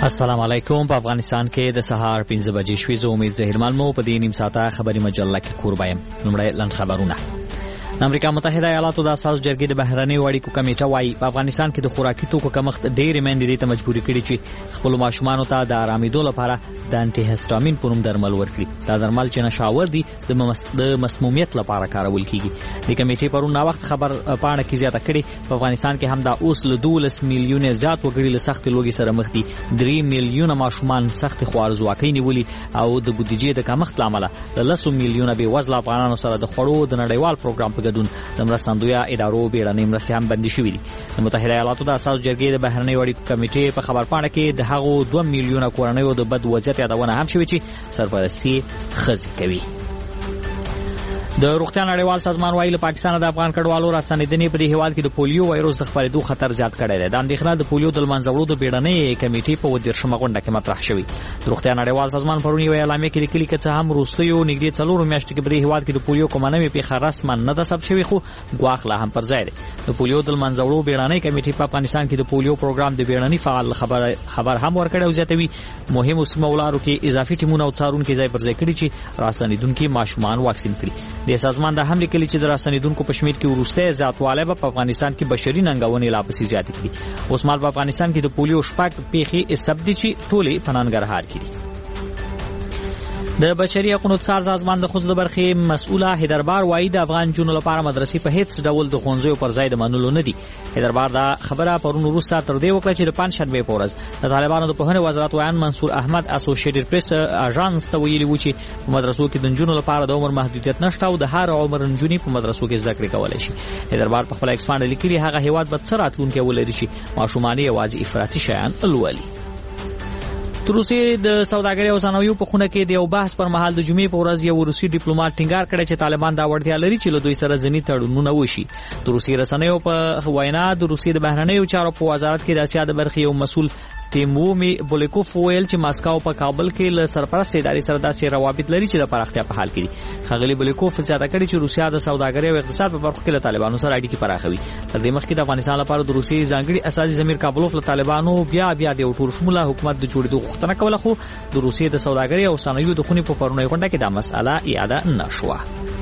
السلام علیکم. په افغانستان کې د سهار 5 بجې شوې. زه امید زهرمل مو په دې نیم ساعته خبري مجله کې کوربه یم. لومړی لنډ خبرونه. د امریکا متحده ایالاتو د اساس جرګې د بهرنیو اړیکو کمیټه وايي په افغانستان کې د خوراکي توکو کمښت ډېرې میندې ته مجبورې کړي چې خپل ماشومانو ته د آرامېدو لپاره د انټي هسټامین په نوم درمل ورکړي. دا درمل چې نشاور دي د مسمومیت لپاره کارول کیږي. د کمیټې پرون نا وخت خبر پاڼه کې زیاته کړي په افغانستان کې هم دا اوس له 12 میلیونه زیات وګړي له سخت لوګي سره مخ دي. 3 میلیونه ماشومان سخت خوارزواکۍ نیولي او د بودیجې د کمښت لامل له 10 میلیونه بې وزله افغانانو سره د خوړو د نړیوال پروګرام په ګډون د مرستندویه ادارو بیړنۍ مرستې هم بندي شوې دي. د متحده ایالاتو د اساس جرګې د بهرنیو اړیکو کمیټې په خبرپاڼه کې د هغو 2 میلیونه کورنیو د بد وضعیت یادونه هم شوې چې سرپرستي ښځې کوي. د روغتیا نړیوال سازمان وايي له پاکستان د افغان کډوالو راستنیدنې په دې هیواد کې د پولیو وایروس د خپرېدو خطر زیات کړی دی. د اندېښنه د پولیو د منځوړو د بیړنۍ کمیټې په 13مه غونډه کې مطرح شوی. د روغتیا نړیوال سازمان پرون یو اعلامیه کې لیکلي چې هم وروستیو نږدې 4 میاشتو کې په دې هیواد کې د پولیو کومه نوې پیښه رسما نه ده ثبت شوې، خو ګواښ لا هم پر ځای دی. د پولیو د منځوړو بیړنۍ کمیټې په افغانستان کې د پولیو پروګرام د بیړنۍ فعال خبر هم ورکړی او زیاتوي مهمو سیمو لارو کې اضافي ټیمونه او څارونکي ځای پر ځای کړي چې راستنیدونکي ماشومان واکسین کړي. د سازمان د هم لیکلي چې د راستنیدونکو په شمېر کې وروسته زیاتوالی به په افغانستان کې بشري ننګونې لا پسې زیاتې کړي. اوس مهال په افغانستان کې د پولیو 6 پیښې ثبت دي چې ټولې په ننګرهار کې دي. د بشري حقوقو څار سازمان د خصوصي برخې مسؤله هیدربار وايي د افغان جنونو لپاره مدرسې په هیڅ ډول د ښوونځیو پر ځای د منلو نه دي. هیدربار دا خبره پرون وروسته تر دې وکړه چې د پنځشنبې په ورځ د طالبانو د پوهنې وزارت ویان منصور احمد اسوسییټډ پریس اژانس ته ویلي و چې په مدرسو کې د جنونو لپاره د عمر محدودیت نشته او د هر عمر جنونې په مدرسو کې زده کړې کولای شي. هیدربار په خپل ایکس باندې لیکلي هغه هیواد به څه راتلونکی ولري چې ماشومان یوازې افراطي شیان لولي. د روسیې د سوداګرۍ او صنایعو په خونه کې د یو بحث پر مهال د جمعې په ورځ یو روسي ډیپلوماټ ټینګار کړی چې طالبان دا وړتیا لري چې له دوی سره ځینې تړونونه وشي. د روسیې رسنیو په وینا د روسیې د بهرنیو چارو په وزارت کې د اسیا د برخې یو مسؤل تیمومی بولیکوف ویل چې ماسکو په کابل کې له سرپرست ادارې سره داسې روابط لري چې د پراختیا په حال کې دي. ښاغلي بولیکوف زیاته کړې چې روسیا د سوداګرۍ او اقتصاد په برخو کې له طالبانو سره اړیکې پراخوي. تر دې مخکې د افغانستان لپاره د روسیې ځانګړي اساسي ضمیر کابلوف له طالبانو بیا د یو ټولشموله حکومت د جوړېدو غوښتنه کوله، خو د روسیې د سوداګرۍ او صنایعو د خونې په پرونی غونډه کې دا مسأله اعاده نشوه.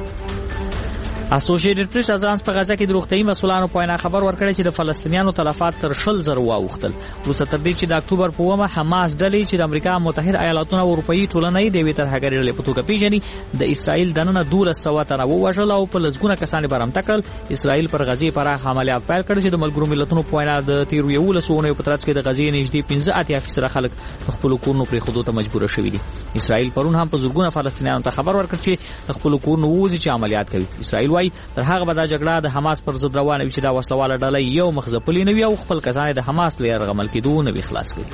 اسوسییټډ پریس اژانس په غزا کې د روغتیايي مسؤلانو په وینا خبر ورکړی چې د فلسطینیانو تلفات تر 20,000 واوښتل. وروسته تر دې چې د اکتوبر په 1 حماس ډلې چې د امریکا متحده ایالاتونو او اروپאי ټولنې د وی ترهګرۍ ډلې په توګه پیژني د اسرائیل دننه 1200 تنه ووژل او په لږونه کسان برمته کړل. اسرائیل پر غزې پراخ عملیات پیل کړ چې د ملګرو ملتونو په وینا د 13 په ترڅ کې د غزې نږدې 15% خلک خپل کورونو پرې خودو ته مجبور شوي دي. اسرائیل پرون هم په زورګونه فلسطینیانو ته خبر ورکړ چې خپل کورونو وځي چې عملیات کوي. اسرائیل وايي تر هغه دا جګړه د حماس پر ضد روانه وي چې دا وسلواله ډله یو مخزپلی نه وي او خپل کسان د حماس له یرغمل کېدو نه وي خلاص کړي.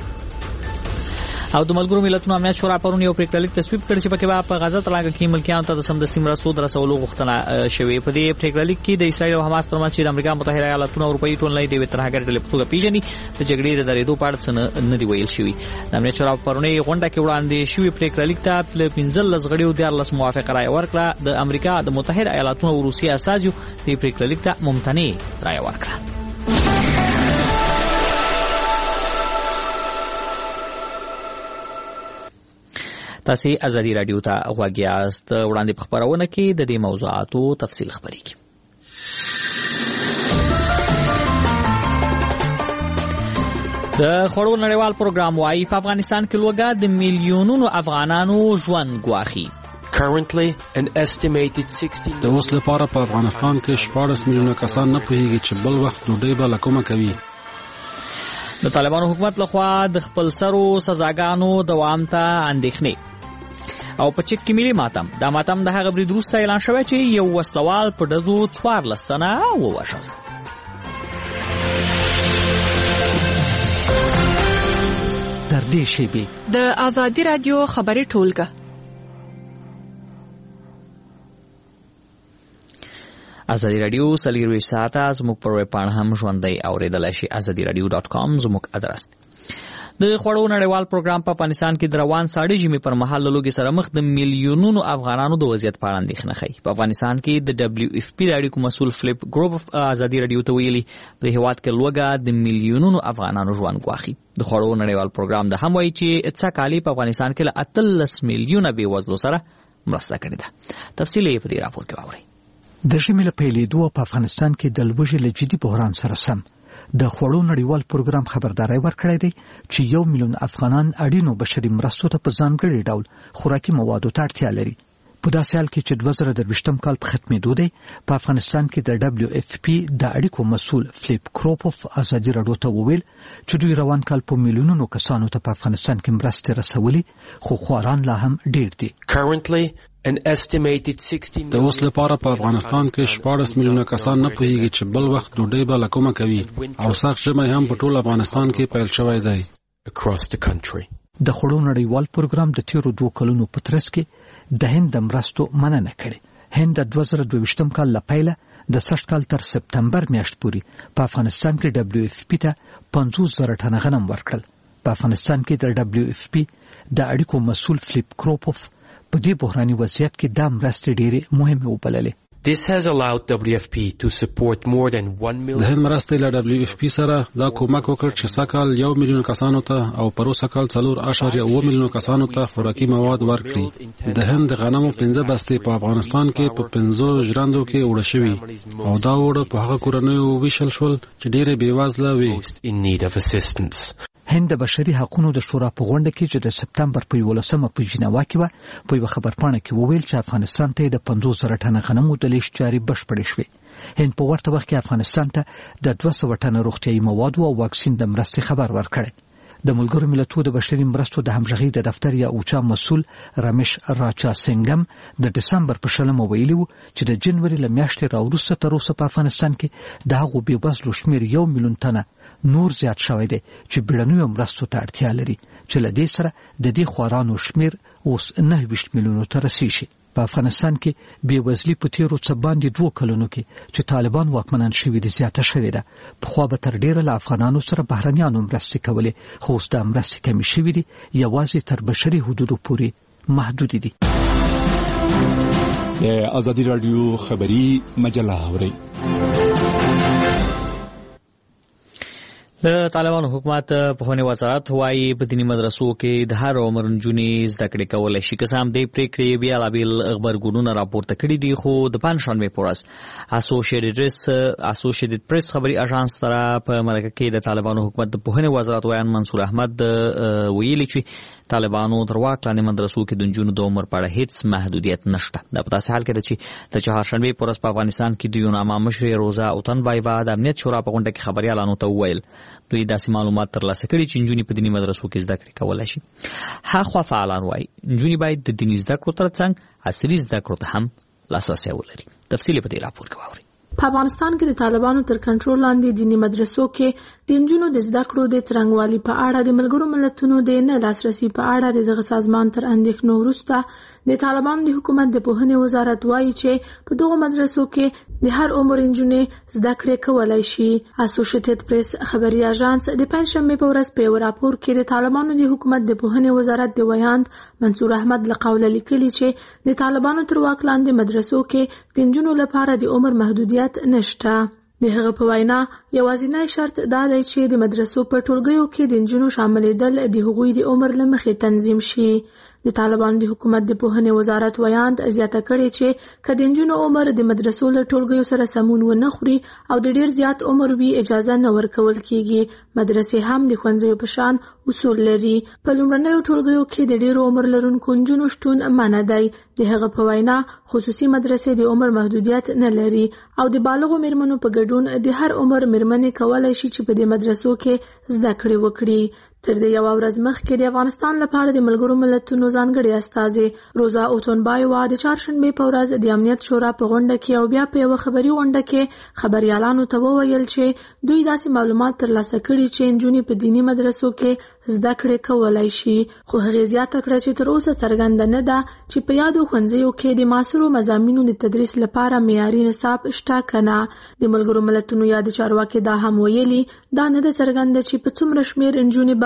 او د ملګرو ملتونو امنیت شورا پرون یو پریکړه تصویب کړ چې پکې په غزا تړاو کې ملکیانو ته د سمدستي مرستو رسولو غوښتنه شوې. په دې پریکړه کې د اسرائیل او حماس ترمنځ چې د امریکا متحده ایالاتونو او اروپאי ټولنې د ترهګر ډلې په توګه پیژني د جګړې د درېدو په اړه څه نه دی ویل شوی. د امنیت شورا پرونی غونډه کې وړاندې شوی پریکړه ته 15 غړیو 14 موافقه رائے ورکړه. د امریکا د متحده ایالاتونو او روسیې استازو د پریکړه ته ممتنع رائے ورکړه. تاسو ازادي رادیو ته غوږ یاست. وړاندې په خبرونه کې د دې موضوعاتو تفصیل خبرېږي. د خوړو نړیوال پروګرام وايي په افغانستان کې لوګا د میلیونونو افغانانو ژوند ګواښي. د اوس لپاره په افغانستان کې 14 میلیونه کسان نه پوهیږي چې بل وخت ډوډۍ به له کومه کوي. د طالبانو حکومت لخوا د خپل سرو سزاګانو دوام ته اندېښنې او په چک کې ملي ماتم. دا ماتم د هغه برید وروسته اعلان شوی چې یو وسلوال په ډزو 14 تنه ووژل. تر دې شیبې د ازادي رادیو خبري ټولګه ازادي رادیو سلیروي ساعته زموږ پر ویب پاڼه هم ژوندۍ اوریدلای شي. azadiradio.com زموږ ادرس. د خوړو نړیوال پروګرام په افغانستان کې د روان ساړه ژمي پر مهال لوګي سره مخ د میلیونونو افغانانو د وضعیت په اړه اندېښنه ښيي. په افغانستان کې د WFP د اړیکو مسؤل فلیپ ګروپ ازادي رادیو ته ویلي په هیواد کې لوګه د میلیونونو افغانانو ژوند ګواښي. د خوړو نړیوال پروګرام د هم وایي چې څه کالي په افغانستان کې له 18 میلیونه بې وزلو سره مرسته کړې ده. تفصیل یې په دې راپور کې واورئ. د ژمي له پیلېدو په افغانستان کې د لوږې له جدي بحران سره سم د خوړو نړیوال پروګرام خبرداري ورکړې ده چې 1 میلیون افغانان اړینو بشري مرستو ته په ځانګړي ډول خوراکي موادو ته اړتیا لري. په داسې حال کې چې 2023 کال په ختمېدو دی په افغانستان کې د WFP د اړیکو مسؤل فلیپ کروپوف ازادي رادیو ته وویل چې دوی روان کال په میلیونونو کسانو ته په افغانستان کې مرستې رسولي خو خواران لا هم ډېر دي. د اوس لپاره په افغانستان کې 14 میلیونه کسان نه پوهیږي چې بل وخت ډوډۍ به له کومه کوي او سخت ژمی هم په ټول افغانستان کې پیل شوی دی. د خوړو نړیوال پروګرام د تیرو 2 کلونو په ترڅ کې د هند د مرستو مننه کړې. هند د 2022 کال له پیله د 60 کال تر سپتمبر میاشت پورې په افغانستان کې WFP ته 50,000 ټنه غنم ورکړل. په افغانستان کې د WFP د اړیکو مسؤل فلیپ کروپوف په دې بحراني وضعیت کې د مرستې ډېرې مهمه وبللې. This has allowed WFP to support more than 1 million. د هند مرستې له WFP سره دا کومک وکړ چې سکهال 1 میلیون کسانو ته او پروسه کال 4.8 میلیون کسانو ته خوراکي مواد ورکړي. د هند غنمو 15 بستې په افغانستان کې په 15 ژرندو کې وړه شوي او دا وړه په هغه کورنیو ویشل شول چې ډېرې بېوزله وي. In need of assistance. هند د بشري حقوقو د شورا په غونډه کې چې د سپتمبر په 11مه په جنیوا کې په خبرپاڼه کې وویل چې افغانستان ته د 50,000 ټنه غنمو د لیږد چارې بشپړې شوې. هند په ورته وخت کې افغانستان ته د 200 ټنه روغتیايي موادو او واکسین د مرستې خبر ورکړ. د ملګرو ملتونو د بشري مرستو د همغږي د دفتر یا اوچا مسؤل رمیش راچا سنگم د دسمبر په 20 ویلي وو چې د جنوري له میاشتې راوروسته تر اوسه په افغانستان کې د هغو بېوزلو شمېر 1 میلیون ټنه نور زیات شوی دی چې بیړنیو مرستو ته اړتیا لري چې له دې سره د دې خوارانو شمېر اوس 29 میلیونو ته رسیږي. په افغانستان کې بېوزلي په تیرو څه باندې 2 کلونو کې چې طالبان واکمنان شوي دي زیاته شوې ده. پخوا به تر ډېره له افغانانو سره بهرنیانو مرستې کولې خو اوس دا مرستې کمې شوي دي یوازې تر بشري حدودو پورې محدود دي. ازادي رادیو خبری مجله اوري. د طالبانو حکومت په خوني وزارت وایي په دینی مدرسو کې د هر عمر نجونې زده کړې کولای شي. که هم د پریکړې بیا لابل خبرګونونه راپورته کړي دي خو د پنځشنبه په ورځ اسوسییټډ پریس خبري اژانس سره په مرکه کې د طالبانو حکومت د په خوني وزارت وایي منصور احمد ویلي چې طالبانو تر واک لاندې مدرسو کې د نجونو د عمر په اړه هیڅ محدودیت نشته. دا په تاسو حال کې ده چې د چهارشنبه په ورځ په افغانستان کې د یوناما مشر روزا اوتنبایوا د امنیت شورا په غونډه کې خبريالانو ته وویل دوی داسې معلومات ترلاسه کړي چې نجونې په دینی مدرسو کې زده کړې کولای شي. هاخوا فعالان وایي نجونې باید د دینی زده کړو ترڅنګ عصري زده کړو ته هم لاسرسی ولري. تفصیل په دې راپور کې واورئ. په افغانستان کې د طالبانو تر کنټرول لاندې دینی مدرسو کې د نجونو د زده کړو د څرنګوالي په اړه د ملګرو ملتونو د نه لاسرسي په اړه د دغه سازمان تر اندېښنو وروسته د طالبانو د حکومت د پوهنې وزارت وایي چې په دغه مدرسو کې د هر عمر نجونې زده کړې کولای شي. اسوسییټډ پریس خبري اژانس د پنځشنبه په ورځ په راپور کې د طالبانو د حکومت د پوهنې وزارت د ویاند منصور احمد له قوله لیکلي چې د طالبانو تر واک لاندې مدرسو کې د نجونو لپاره د عمر محدودیت نشته. د هغه په وینا یوازینی شرط دا دی چې د مدرسو په ټولګیو کې د نجونو شاملېدل د هغوی د عمر له مخې تنظیم شي. د طالبانو د حکومت د پوهنې وزارت ویاند زیاته کړې چې که د نجونو عمر د مدرسو له ټولګیو سره سمون ونه خوري او د ډیر زیات عمر وي اجازه نه ورکول کیږي. مدرسې هم د ښوونځیو په شان اصول لري. په لومړنیو ټولګیو کې د ډیرو عمر لرونکو نجونو شتون منع دی. د هغه په وینا خصوصي مدرسې د عمر محدودیت نه لري او د بالغو میرمنو په ګډون د هر عمر میرمنې کولای شي چې په دې مدرسو کې زده کړې وکړي. تر دې یو ورځ مخکې د افغانستان لپاره د ملګرو ملتونو ځانګړي استازي روزا اوتنبایوا د چهارشنبه په ورځ د امنیت شورا په غونډه کې او بیا په یو خبري غونډه کې خبريالانو ته وویل چې دوی داسې معلومات ترلاسه کړي چې نجونې په دینی مدرسو کې زده کړې کولای شي. خو هغه زیاته کړه چې تر اوسه څرګنده نه ده چې په یادو ښوونځیو کې د معاصرو مضامینو د تدریس لپاره معیاري نصاب شته کنه. د ملګرو ملتونو یاد چارواکي دا هم ویلي دا نه ده څرګنده چې په څومره شمېر نجونې به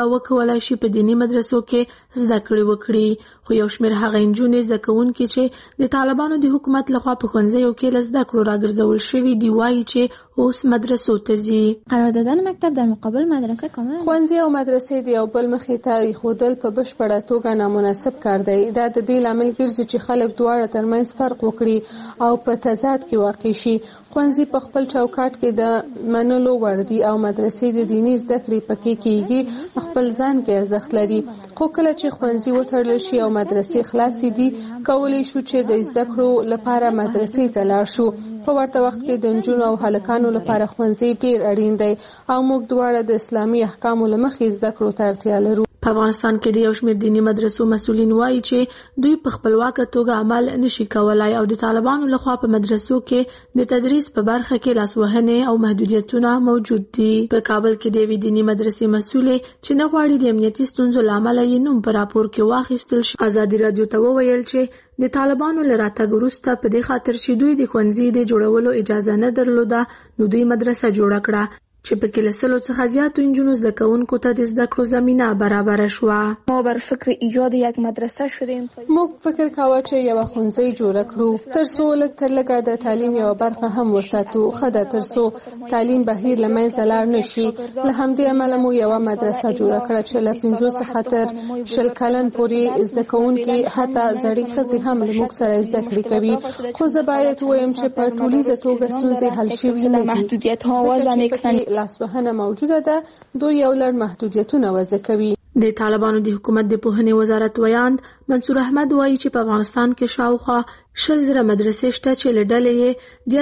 وکولای شي په دینی مدرسو کې زده کړې وکړي، خو یو شمېر هغه نجونې زده کوونکي چې د طالبانو د حکومت لخوا په ښوونځیو کې له زده کړو راګرځول شوي دي وایي چې اوس مدرسو ته ځي. قرار دادن مکتب در مقابل مدرسه کاملا ښوونځي او مدرسې د یو بل مخې ته ایښودل په بشپړه توګه نامناسب کار دی. دا د دې لامل ګرځي چې خلک دواړه ترمنځ فرق وکړي او په تضاد کې واقع شي. ښوونځي په خپل چوکاټ کې د منلو وړ دي او مدرسې د دیني زده کړې پکې کېږي خپل ځان کې ارزښت لري. خو کله چې ښوونځي وتړل شي او مدرسې خلاصې دي، کولی شو چې د زده کړو لپاره مدرسې ته لاړ شو. په ورته وخت کې د نجونو او هلکانو لپاره ښوونځي ډېر اړین دی او موږ دواړه د اسلامي احکامو له مخې زده کړو ته اړتیا لرو. په افغانستان کې د یو شمېر دینی مدرسو مسؤلین وایي چې دوی په خپلواکه توګه عمل نشي کولای او د طالبانو لخوا په مدرسو کې د تدریس په برخه کې لاسوهنې او محدودیتونه موجود دي. په کابل کې د یوې دینی مدرسې مسؤلې چې نه غواړي د امنیتي ستونزو له امله یې نوم په راپور کې واخیستل شي، ازادي راډیو ته وویل چې د طالبانو له راتګ وروسته په دې خاطر چې دوی د ښوونځي د جوړولو اجازه نه درلوده، نو دوی مدرسه جوړه کړه چې په کې له 100 څخه زیاتو نجونو زده کوونکو ته د زده کړو زمینه برابره شوه. ما بر فکر ایجاد یک مدرسه شدیم. موږ فکر کاوه چې یو ښوونځی جوړ کړو تر څو لږ تر لږه د تعلیم یو برخه هم وساتو، خدا تر څو تعلیم بهیر له منځه لاړ نشي. له همدې امله مو یو مدرسه جوړ کړه چې له 50 څخه تر 100 کلن پورې زده کوونکي حتی زړې ښځې هم له موږ سره زده کړې کوي. خو زه باید ووایم چې په ټولیزه توګه ستونزې حل شوي نه دي. محدودیت ها و زمینه لاسوهنه موجوده ده، دوی یو لړ محدودیتونه وضع کوي. د طالبانو د حکومت د پوهنې وزارت ویاند منصور احمد وایي چې په افغانستان کې شاوخوا 100,000 مدرسې شته چې له ډلې یې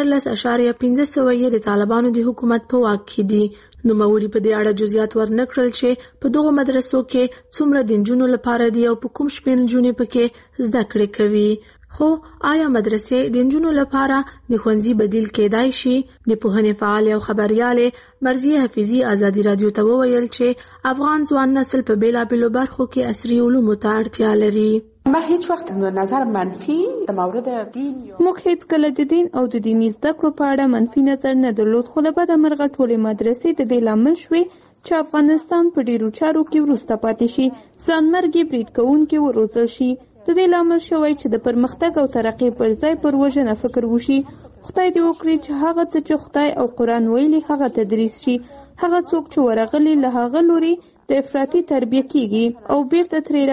14.5 یې د طالبانو د حکومت په واک کې دي. نوموړي په دې اړه جزئیات ورنکړل چې په دغو مدرسو کې څومره د نجونو لپاره دي او په کوم شمېر نجونې پکې زده کړې کوي. خو آیا مدرسې د نجونو لپاره د ښوونځي بدیل کېدای شي؟ د پوهنې فعال او خبريالې مرضیه حفیظي ازادي راډیو ته وویل چې افغان ځوان نسل په بیلابېلو برخو کې عصري علومو ته اړتیا لري. ما هیڅ وخت نظر منفي د مورد دین موږ هیڅ کله د دین او د دیني زده کړو په اړه منفي نظر نه درلود، خو له بده مرغه ټولې مدرسې د دې لامل شوې چې افغانستان په ډیرو چارو کې وروسته پاتې شي، ځانمرګي برید کوونکي وروزل شي. د دې لامل شوی چې د پرمختګ او ترقۍ پر ځای پر وژنه فکر وشي. خدای دې وکړي چې هغه څه چې خدای او قرآن ویلي هغه تدریس شي. هغه څوک چې ورغلي له هغه لوري د افراطي تربیه کیږي او بیرته ترې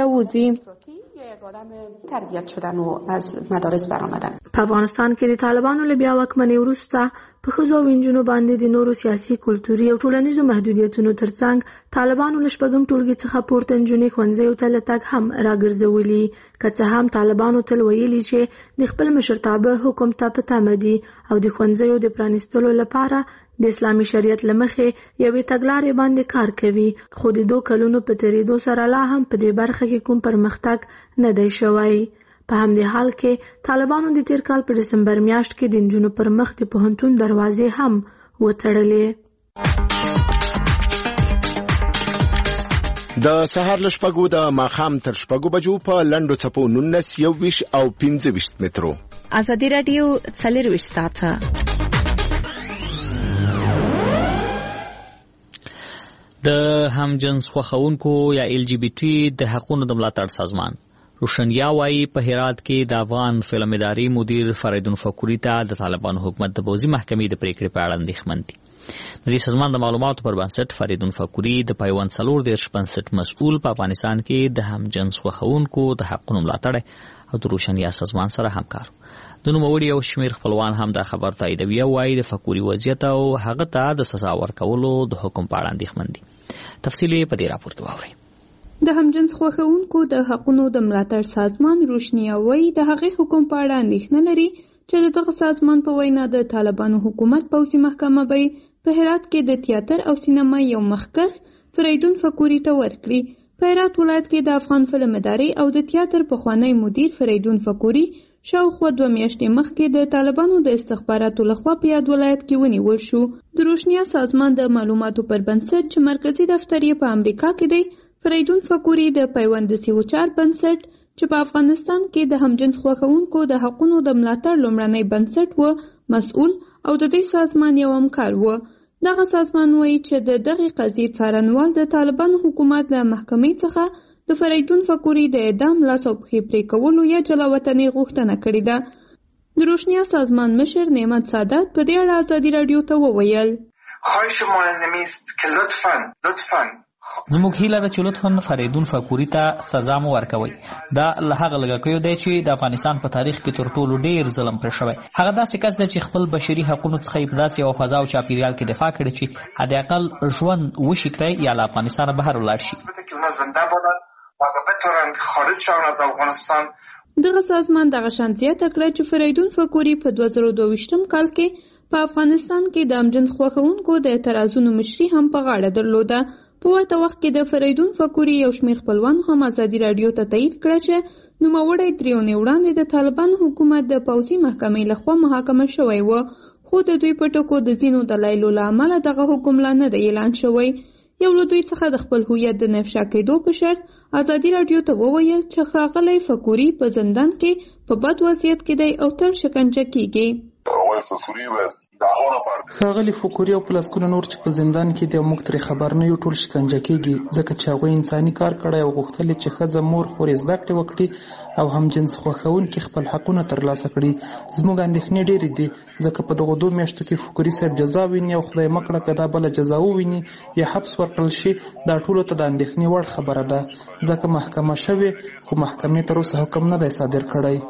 راوځي. تربیت شدن و از مدارس برآمدن. په افغانستان کې د طالبانو له بیا واکمنۍ وروسته په ښځو او نجونو باندې د نورو سیاسي، کلتوري او ټولنیزو محدودیتونو ترڅنګ طالبانو له 4 ټولګي څخه پورته نجونې ښوونځیو ته له تګ هم راګرځولي. که څه هم طالبانو تل ویلي چې د خپل مشرتابه حکم ته په تمه دي او د ښوونځیو د پرانیستلو لپاره د اسلامي شریعت له مخې یوې تګلارې باندې کار کوي، خو د 2 کلونو په تېرېدو سره لا هم په دې برخه کې کوم پرمختګ نه دی شوی. په همدې حال کې طالبانو د تیر کال په دسمبر میاشت کې د نجونو پر مخ د پوهنتون دروازې هم وتړلې. د سهار له 6 د ماښام تر 6 بجو په لنډو څپو 19، 21 او 25 مترو. ازادي راډیو 24 ساعته د همجنس خوښونکو یا LGBT د حقوقو د ملاتړ سازمان روشنیا وايي په هرات کې د افغان فلم ادارې مدیر فریدون فقوري ته د طالبانو حکومت د پوځي محکمې د پریکړې په اړه اندېښمن دي. د دې سازمان د معلوماتو پر بنسټ فریدون فقوري د پیوند 4 بنسټ مسؤل په افغانستان کې د همجنس خوښونکو د حقوقو ملاتړ او د روشنیا سازمان سره همکار. د نوموړي یو شمېر خپلوان هم دا خبر تاییدوي او وايي د فقوري وضعیت او هغه ته د سزا ورکولو د حکم په اړه اندېښمن دي. تفصیل په دې راپور کې واورئ. د همجنس خوښونکو د حقوقو د ملاتړ سازمان روشنیا وايي د هغې حکم په اړه اندېښنه لري چې دغه سازمان په وینا د طالبانو حکومت پوځي محکمه به په هرات کې د تیاتر او سینما یو مخکښ فریدون فقوري ته ورکړي. په هرات ولایت کې د افغان فلم ادارې او د تیاتر پخوانی مدیر فریدون فقوري شاوخوا 2 میاشتې مخکې د طالبانو د استخباراتو لخوا په یاد ولایت کې ونیول شو. د روشنیا سازمان د معلوماتو پر بنسټ چې مرکزی دفتر یې په امریکا کې دی، فریدون فقوري د پیوند 4 بنسټ چې په افغانستان کې د همجنس خوښونکو د حقوقو د ملاتړ لومړنی بنسټ و مسؤل او د دې سازمان یو همکار و. دغه سازمان وایي چې د دغې قضیې څارنوال د طالبانو حکومت له محکمې څخه د فریدون فقوري د اعدام لاس او پښې پرې کولو یا جلاوطنۍ غوښتنه کړې ده. د روشنیا سازمان مشر نعمت سادات په دې اړه ازادي راډیو ته وویل: خواهش معنی است که لطفاً زموږ هیله ده چې لطفاً فریدون فقوري ته سزا مو ورکوئ. دا له هغه لږکیو دی چې د افغانستان په تاریخ کې تر ټولو ډیر ظلم پرې شوی. هغه داسې کس دی چې خپل بشري حقونو څخه یې په داسې یوه فضا او چاپیریال کې دفاع کړې چې حداقل ژوند وشي کړی یا له افغانستانه بهر ولاړ شي. دغه سازمان دغه شان زیاته کړه چې فریدون فقوري په 2022 کال کې په افغانستان کې د امجد خوښونکو د اعتراضونو مشري هم په غاړه درلوده. په ورته وخت کې د فریدون فقوري یو شمېر خپلوانو هم ازادي راډیو ته تایید کړه چې نوموړی 3 اونۍ وړاندې د طالبانو حکومت د پوځي محکمې لخوا محاکمه شوی و، خو د دوی په ټکو د ځینو دلایلو له امله دغه حکم لا نه دی اعلان شوی. یو له دوی څخه د خپل هویت د نفشا کېدو په شرط ازادي راډیو ته وویل چې ښاغلی فقوري په زندان کې په بد وضعیت کې دی او تل شکنجه کیږي. ښاغلی فقوري او پلسکونه نور چې په زندان کې دي او موږ ترې خبر نه یو ټول شکنجه کیږي ځکه چې هغوی انساني کار کړی او غوښتل چې ښځه مور خورې زده کړې وکړي او هم جنس خوښونکي خپل حقونه ترلاسه کړي. زموږ اندېښنې ډېرې دي ځکه په دغو 2 میاشتو کې فقوري صاحب جزا ویني او خدای مه کړه که دا بله جزا وویني یا حبس ورکړل شي. دا ټولو ته د اندېښنې وړ خبره ده ځکه محکمه شوې خو محکمې تر اوسه حکم نه دی صادر کړی.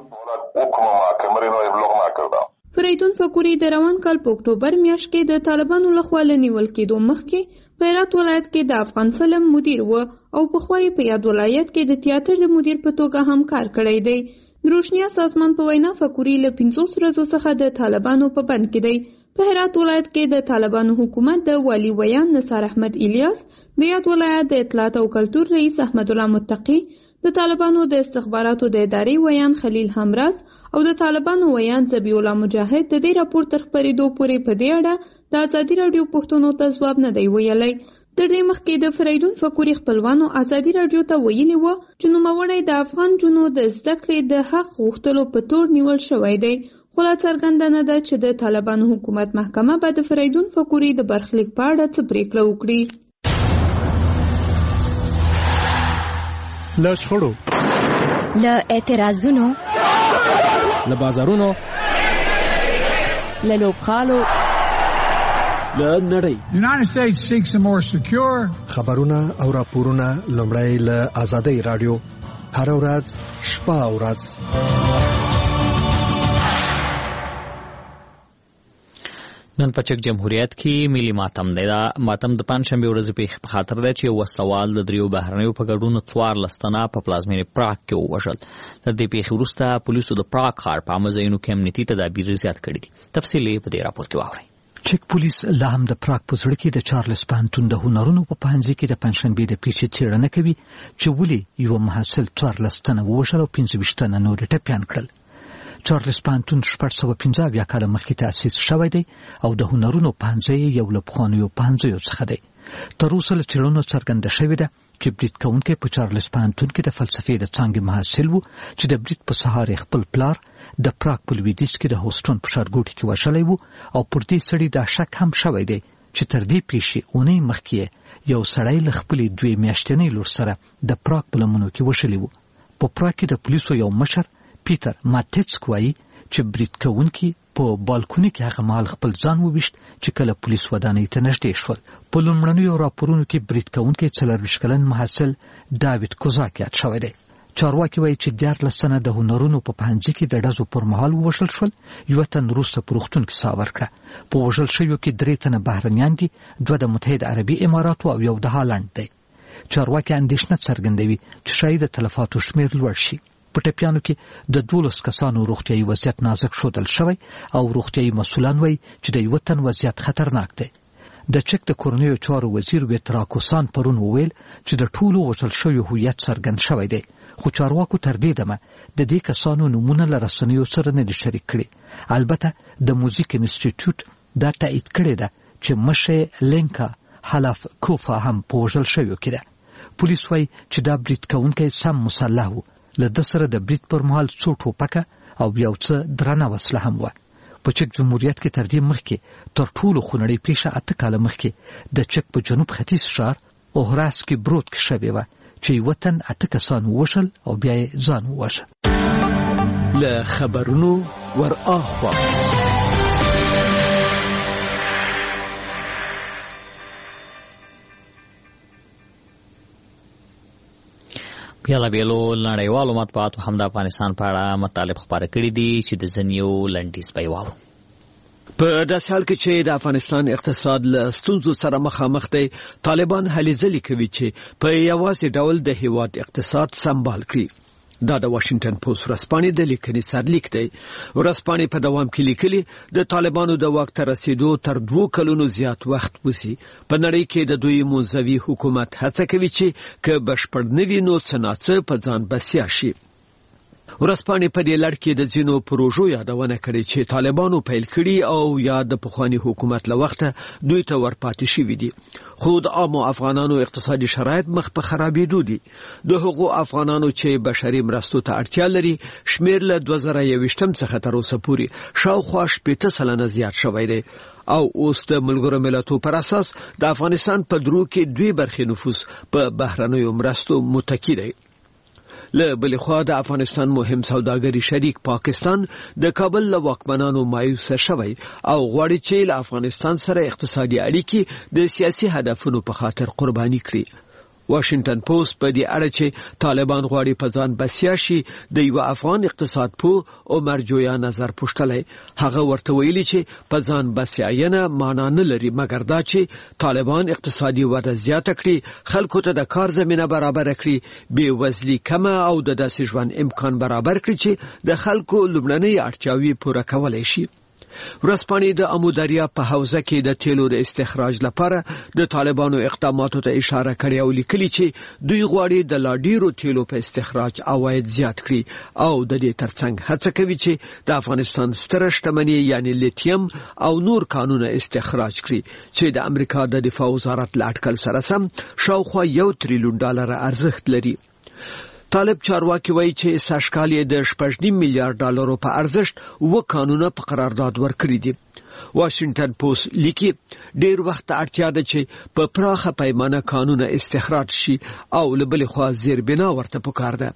فریدون فقوري د روان کال په اکتوبر میاشت کې د طالبانو لخوا له نیول کېدو مخکې په هرات ولایت کې د افغان فلم مدیر و او پخوا یې په یاد ولایت کې د تیاتر د مدیر په توګه هم کار کړی دی. د روشنیا سازمان په وینا فقوري له 50 ورځو څخه د طالبانو په بند کې دی. په هرات ولایت کې د طالبانو حکومت د والی ویان نثار احمد الیاس، د یاد ولایت د اطلاعات او کلتور رئیس احمد الله متقی، د طالبانو د استخباراتو د ادارې ویان خلیل همراز او د طالبانو ویان ذبیح الله مجاهد د دې راپور تر خپرېدو پورې په دې اړه د ازادي راډیو پوښتنو ته ځواب نه دی ویلی. د دې مخکې د فریدون فقوري خپلوانو ازادي راډیو ته ویلي و چې نوموړی د افغان جنو د زده کړې د حق غوښتلو په تور نیول شوی دی، خو لا څرګنده نه ده چې د طالبانو حکومت محکمه به د فریدون فقوري د برخلیک په اړه څه پرېکړه وکړي. له شخړو، له اعتراضونو، له بازارونو، له لوبخالو، له نړۍ خبرونه او راپورونه لومړی له آزادۍ راډیو هر ورځ شپه او ورځ. نن په چک جمهوریت کې ملي ماتم دی. دا ماتم د پنځشنبې ورځې په خاطر دی چې وسوال د 3 بهرنیو په ګډون 14 تنه په پلازمینې پراګ کې ووژل. د دې پیښې وروسته پولیسو د پراګ ښار په عامه ځایونو کې امنیتي تدابیر زیات کړي دي. تفصیل یې په دې راپور کې واورئ. چک پولیس لا هم د پراګ په زړه کې د چارلز پانتون د هنرونو په پوهنځي کې د پنځشنبې د پیښې څېړنه کوي چې ولې یو محصل 14 تنه ووژل او 25 تنه نور ټپیان کړل. چارلز پانتون 1815 کال مخکې تأسیس شوی دی او د هنرونو پوهنځی یو له پخوانیو پوهنځیو څخه دی. تر اوسه له څېړنو څرګنده شوې ده چې برید کوونکی په چارلز پانتون کې د فلسفې د څانګې محصل و چې د برید په سهار خپل پلار د پراګ په لویدیځ کې د هوسټون په ښارګوټي کې وژلی و او پر دې سړي دا شک هم شوی دی چې تر دې پیښې اونۍ مخکې یو سړی له خپلې 2 میاشتنۍ لور سره د پراګ په لمنو کې وشلی و. په پراګ کې د پولیسو یو مشر پیټر ماتیچک وایي چې برید کوونکي په بالکوني کې هغه مهال خپل ځان وویشت چې کله پولیس ودانۍ ته نږدې شول. په لومړنیو راپورونو کې برید کوونکی 24 کلن محصل داوید کوزاک یاد شوی دی. چارواکي وایي چې 14 تنه د هنرونو په پوهنځي کې د ډزو پر مهال ووژل شول. یو تن وروسته په روغتون کې ساه ورکړه. په وژل شویو کې 3 تنه بهرنیان دي، 2 د متحده عربي اماراتو او 1 د هالند دی. چارواکي اندېښنه څرګندوي چې شاید د تلفاتو شمېر لوړ شي. په ټپیانو کې د 12 کسانو روغتیايي وضعیت نازک ښودل شوی او روغتیايي مسؤلان وایي چې د 1 تن وضعیت خطرناک دی. د چک د کورنیو چارو وزیر ویتراکوسان پرون وویل چې د ټولو وژل شویو هویت څرګند شوی دی، خو چارواکو تر دې دمه د دې کسانو نومونه له رسنیو سره نه دي شریک کړي. البته د موزیک انسټیټیوټ دا تایید کړی ده چې مشه لینکا حلاف کوفا هم په وژل شویو کې ده. پولیس وایي چې دا برید کوونکی سم مسلح و. له ده سره د برید پر مهال 2 ټوپکه او یو څه درنه وسله هم وه. په چک جمهوریت کې تر دې مخکې تر ټولو خونړۍ پیښه 8 کاله مخکې د چک په جنوب ختیځ ښار اوهراسکي برود کې شوې وه چې وطن 8 کسان ووژل او بیا یې ځان وواژه. له خبرونو ور اخوا بیلابیلو نړیوالو مطبوعاتو هم د افغانستان په اړه مطالب خپاره کړي دي چې د ځینو لنډیز به یې واورو. په داسې حال کې چې د افغانستان اقتصاد له ستونزو سره مخامخ دی، طالبان هلې ځلې کوي چې په یوازې ډول د هیواد اقتصاد سمبال کړي. دا د واشنگټن پوسټ ورځپاڼې د لیکنې سرلیک دی. ورځپاڼې په دوام کې لیکلي د طالبانو د واک ته رسیدو تر 2 کلونو زیات وخت وسی. په نړۍ کې د دوی موزوي حکومت هڅه کوي چې که بشپړ نه وي نو څه ناڅه په ځان بسیا شي. ورځپاڼې په دې لړ کې د ځینو پروژو یادونه کړې چې طالبانو پیل کړي او یا د پخوانی حکومت له وخته دوی ته ورپاتې شوي دي. خو د عامو افغانانو اقتصادي شرایط مخ په خرابېدو دي. د هغو افغانانو چې بشري مرستو ته اړتیا لري شمیر له 2021 څخه تر اوسه پورې شاوخوا 80% زیات شوی دی. او اوس د ملګرو ملتونو پر اساس د افغانستان په درو کې 2 برخې نفوس په بهرنیو مرستو متکی دی. له بلې خوا د افغانستان مهم سوداګری شریک پاکستان د کابل له واکمنانو مایوس شوی او غواړي چې له افغانستان سره اقتصادي اړیکې د سیاسي هدفونو په خاطر قرباني کړي. واشنگټن پوسټ په دې اړه چې طالبان غواړي په ځان بسیا شي د یو افغان اقتصاد پوه عمر جویا نظر پوښتلی. هغه ورته ویلي چې په ځان بسیاینه معنا نه لري مګر دا چې طالبان اقتصادي وده زیاته کړي، خلکو ته د کار زمینه برابر کړي، بې وزلي کمه او د داسې ژوند امکان برابر کړي چې د خلکو لومړنۍ اړتیاوې پوره کولای شي. ورځپاڼې د امودریا په حوزه کې د تیلو د استخراج لپاره د طالبانو اقداماتو ته اشاره کړې او لیکلي چې دوی غواړي د لا ډیرو تیلو په استخراج عواید زیات کړي او د دې ترڅنګ هڅه کوي چې د افغانستان ستره شتمني یعنی لیتیم او نور کانونه استخراج کړي چې د امریکا د دفاع وزارت له اټکل سره سم شاوخوا $1 تریلیون ارزښت لري. طالب چارواکي وایي چې سږکال یې د 6.5 میلیارډ ډالرو په ارزښت 2 قانونه په قرارداد ورکړي دي. واشنگټن پوسټ لیکي ډیر وخت اړتیا ده چې په پراخه پیمانه قانونه استخراج شي او له بلې خوا زیربنا ورته پکار ده.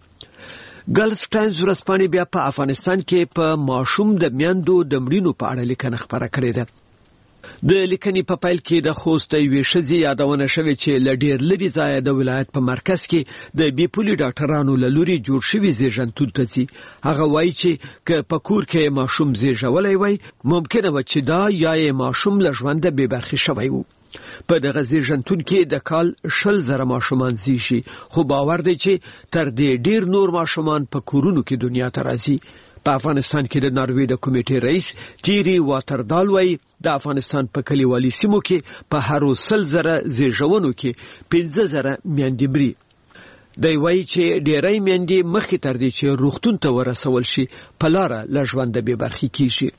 ګلف ټایمز ورځپاڼې بیا په افغانستان کې په ماشوم د میندو د مړینو په اړه لیکنه خپره کړې ده. د لیکنې په پیل کې د خوست یوې ښځې یادونه شوې چې له ډېر لرې ځایه د ولایت په مرکز کې د بیپولي ډاکټرانو له لوري جوړ شوي زیږنتون ته ځي. هغه وایي چې که په کور کې ماشوم زیږولی وای ممکنه وه چې دا یا یې ماشوم له ژونده بې برخې شوی و. په دغه زیږنتون کې د کال 20,000 ماشومان زیږي، خو باور دی چې تر دې ډېر نور ماشومان په کورونو کې دنیا ته راځي. په افغانستان کې د ناروې د کمیټې رئیس تیری واتردال وایي د افغانستان په کلیوالي سیمو کې په هر 100,000 زیږونو کې 15,000 میندې مري. دی وایي چې ډېری میندې مخکې تر دې چې روغتون ته ورسول شي په لاره له ژونده بې برخې کیږي.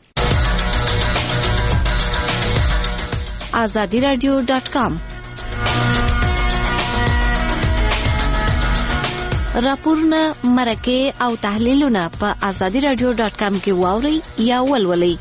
azadiradio.com راپورونه، مرکې او تحلیلونه په azadiradio.com کې واورئ یا ولولئ.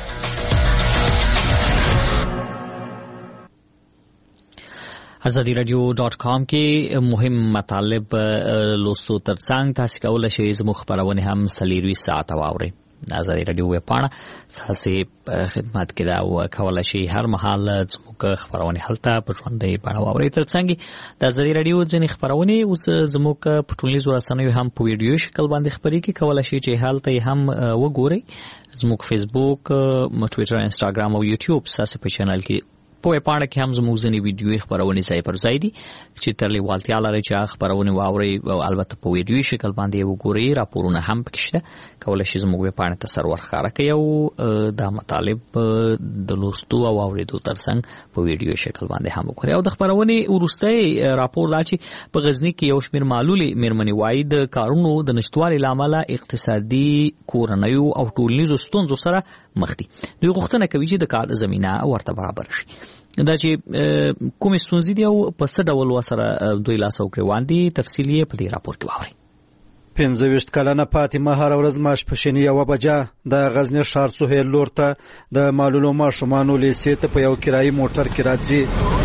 azadiradio.com کې مهم مطالب لوستو ترڅنګ تاسو کولای شئ زموږ خبرونه هم 24 ساعت واورئ. آزادی رادیو ویب پاڼه تاسو خدمت کې دا کولای شئ هر مهال زموږ خبرونه هلته په ژوندۍ بڼه واورئ. ترڅنګ د آزادی رادیو ځینې خبرونه اوس زموږ په ټولنیزو رسنیو هم په ویډیو شکل باندې خبرېږي، کولای شئ چې هلته هم وګورئ. زموږ فیسبوک، ټویټر، انسټاګرام او یوټیوب تاسو په چینل کې په پاڼه کې هم زموږ ځینې ویډیو خبرونه ځای پر ځای دي چې تر لیوالتیا لري چې خبرونه واوري او البته په ویډیو شکل باندې وګورئ. راپورونه هم پکې شته، کولای شئ زموږ په پاڼه ته سر ورخاره کړئ او دا مطالب د لوستو او اوریدو ترڅنګ په ویډیو شکل باندې هم وګورئ. او د خبرونه وروستۍ راپور دا چې په غزنی کې یو شمېر معلولې مېرمنې وایي د کارونو د نشټوالي له امله اقتصادي، کورنیو او ټولنیزو ستونزو سره مخ دي. دوی غوښتنه کوي چې د کار زمینه ورته برابر شي. دا چې کومې ستونزې دي او په څه ډول ورسره دوی لاس او ګریوان دي، تفصیل یې په دې راپور کې واورئ. 25 کلنه فاطمه هر ورځ ماسپښین 1 بجه د غزنی ښار سهیل لور ته د معلولو ماشومانو لیسې ته په یو کرایي موټر کې راځي.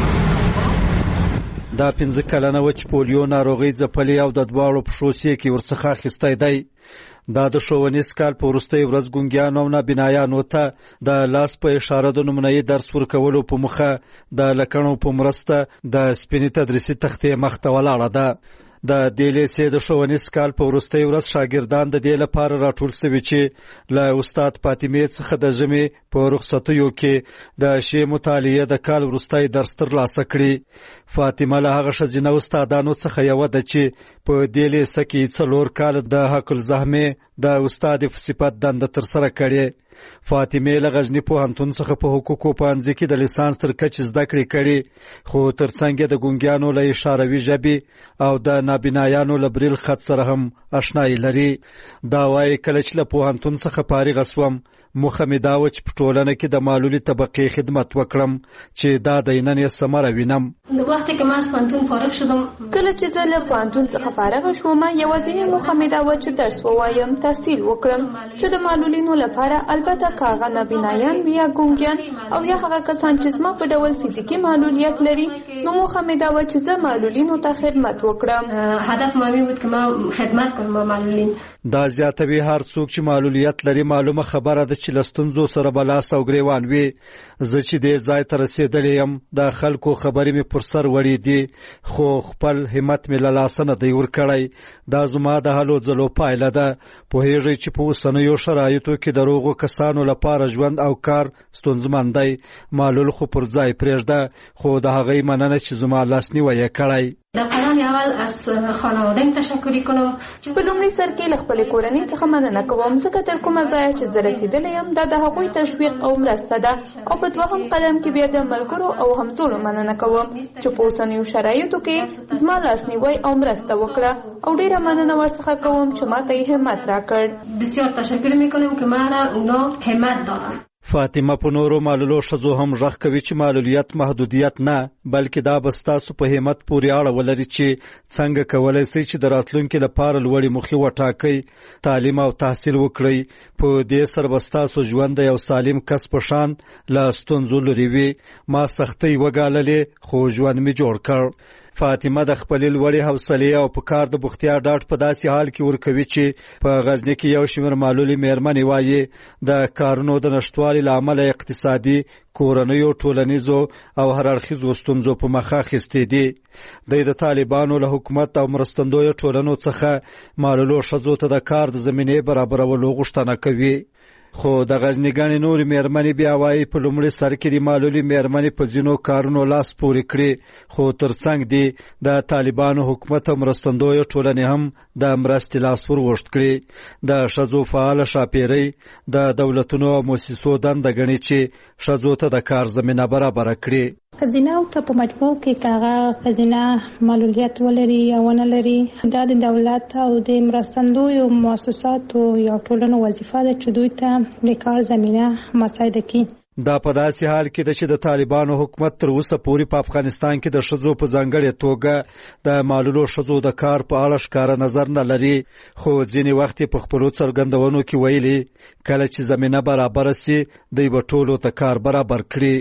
دا 15 کلنه و چې پولیو ناروغي ځپلې او د دواړو پښو سیکې ورڅخه اخیستی دی. دا د ښوونیز کال په وروستۍ ورځ ګونګیانو او نابینایانو ته د لاس په اشاره د نمونهیي درس ورکولو په موخه د لکڼو په مرسته د سپینې تدریسي تختې مخته ولاړه ده. د دې لیسې د ښوونیز کال په وروستۍ ورځ شاګردان د دې لپاره راټول شوي چې له استاد فاطمې څخه د ژمي په رخصتیو کې د شی مطالعې د کال وروستی درس ترلاسه کړي. فاطمه له هغه ښځینه استادانو څخه یوه ده چې په دې لیسه کې 4 کال د حق الزحمې د استاد په صفت دنده ترسره کړې. فاطمه له غزنی پوهنتون څخه په حقوقو پوهنځي کې د لیسانس تر کچې زده کړې کړې، خو ترڅنګ د ګونګیانو له اشاروي ژبې او د نابینایانو له بریل خط سره هم آشنایي لري. دا وایي کله چې له پوهنتون څخه فارغه شوم موخه مې دا وه چې په ټولنه کې د معلولي طبقې خدمت وکړم چې دا د نن یې ثمره وینم. وختي که ما از پوهنتون فارغ شدم، کله چې زه له پوهنتون څخه فارغه شوم یوازینۍ موخه مې دا وه چې درس ووایم، تحصیل وکړم چې د معلولینو لپاره البته که هغه نابینایان وي یا ګونګیان او یا هغه کسان چې زما په ډول فزیکي معلولیت لري، نو موخه مې دا وه چې زه معلولینو ته خدمت وکړم. هدف ما مې بود که ما خدمت کنم با معلولین. دا زیاتوي هر څوک چې معلولیت لري معلومه خبره ده چې له ستونزو سره به لاس او ګریوان وي. زه چې دې ځای ته رسېدلی یم د خلکو خبرې مې پر سر وړې دي، خو خپل همت مې له لاسه نه دی ورکړی. دا زما د هلو ځلو پایله ده. پوهېږئ چې په اوسنیو شرایطو کې د روغو کسانو لپاره ژوند او کار ستونزمن دی. معلول خو پر ځای پرېږده، خو د هغې مننه چې زما لاسنیوی یې کړی. در قدم اول از خانواده‌ام تشکر کنم. په لومړي سر کې له خپلې کورنۍ څخه مننه کوم، ځکه تر کومه ځایه چې زه رسېدلی یم دا د هغوی تشویق او مرسته ده. او په دوهم قدم کې بیا د ملګرو او همزولو مننه کوم چې په اوسنیو شرایطو کې زما لاسنیوی او مرسته وکړه، او ډېره مننه ورڅخه کوم چې ما ته یې همت راکړ. بسیار تشکر میکنم که ما را اونا همت دادن. فاطمه په نورو معلولو ښځو هم غږ کوي چې معلولیت محدودیت نه، بلکې دا به ستاسو په همت پورې اړه ولري چې څنګه کولی شئ چې د راتلونکي لپاره لوړې موخې وټاکئ، تعلیم او تحصیل وکړئ. په دې سره به ستاسو ژوند د یو سالم کس په شان له ستونزو لرې وي. ما سختۍ وګاللې خو ژوند مې جوړ کړ. فاطمه د خپلې لوړې حوصلې او په کار د بوختیا ډاډ په داسې حال کې ورکوي چې په غزني کې یو شمېر معلولې مېرمنې وایي د کارونو د نشتوالي له امله اقتصادي، کورنیو، ټولنیزو او هر اړخیزو ستونزو په مخه اخیستې دي. دوی د طالبانو له حکومت او مرستندویه ټولنو څخه معلولو ښځو ته د کار د زمینې برابرولو غوښتنه کوي. خو د غزني ګڼې نورې مېرمنې بیا وایي په لومړي سر کې د معلولې مېرمنې په ځینو کارونو لاس پورې کړي، خو ترڅنګ دي د طالبانو حکومت او مرستندویه ټولنې هم د مرستې لاس ور اوږد کړي. د ښځو فعاله ښاپېرۍ د دولتونو او مؤسسو دنده ګڼي چې ښځو ته د کار زمینه برابره کړي. ښځینه او ته په مجموع کې که هغه ښځینه معلولیت ولري یا ونه لري، دا د دولت او د مرستندویو مؤسساتو یا ټولنو وظیفه ده چې دوی ته د کار زمینه مساعده کړي. دا په داسې حال کې ده چې د طالبانو حکومت تر اوسه پورې په افغانستان کې د ښځو په ځانګړې توګه د معلولو ښځو د کار په اړه ښکاره نظر نه لري، خو ځینې وخت په خپلو څرګندونو کې ویلي کله چې زمینه برابره سي دوی به ټولو ته کار برابر کړي.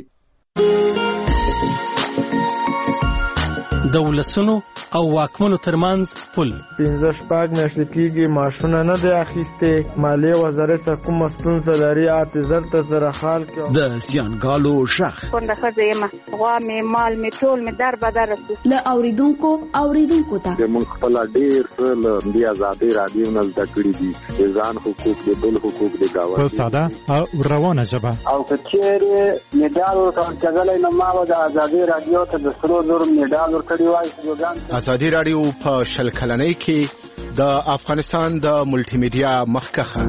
د ولسونو او واکمنو ترمنځ پل 15 میاشتې کېږي معاشونه نه دی اخیستې، مالیې وزارت څخه کومه ستونزه لري، اعتذار ته سره حال کې د زیانګالو ژغ کونډه ښځه یم، غوا مې مال مې ټول مې در بدر رسي. له اوریدونکو ته موږ خپل ډېر له دې ازادۍ راډیو نه زده کړي دي، د ځان حقوق د بل حقوق د گاونډي په ساده او روانه ژبه. او که چېرې میډال ورکول کېدلی نو ما به د ازادۍ راډیو ته د سرو زرو میډال ورکړی وای. ازادي راډیو په 20 کلنۍ کې د افغانستان د ملټي میډیا مخکخه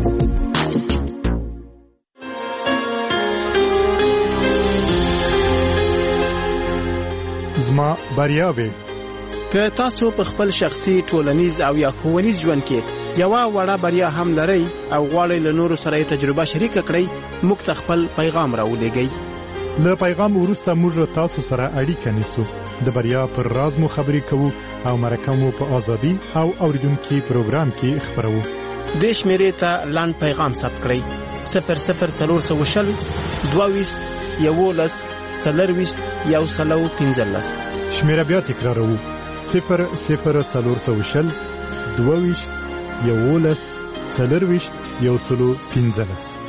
زما بریاوي که تاسو په خپل شخصي، ټولنیز او یا ښوونیز ژوند کې یوه وړه بریا هم لرئ او غواړئ له نورو سره یې تجربه شریکه کړئ، موږ ته خپل پیغام راولېږئ. له پیغام وروسته موږ تاسو سره اړیکه نیسو. د بریا پر راز مو خبرې کوو او مرکه مو په ازادي او اوریدونکو پروګرام کې خبرو. د شمیرې ته لاند پیغام ثبت کړئ 00420 22 11 40 115. شمیره بیا تکراروو 00420 22 11 40 115.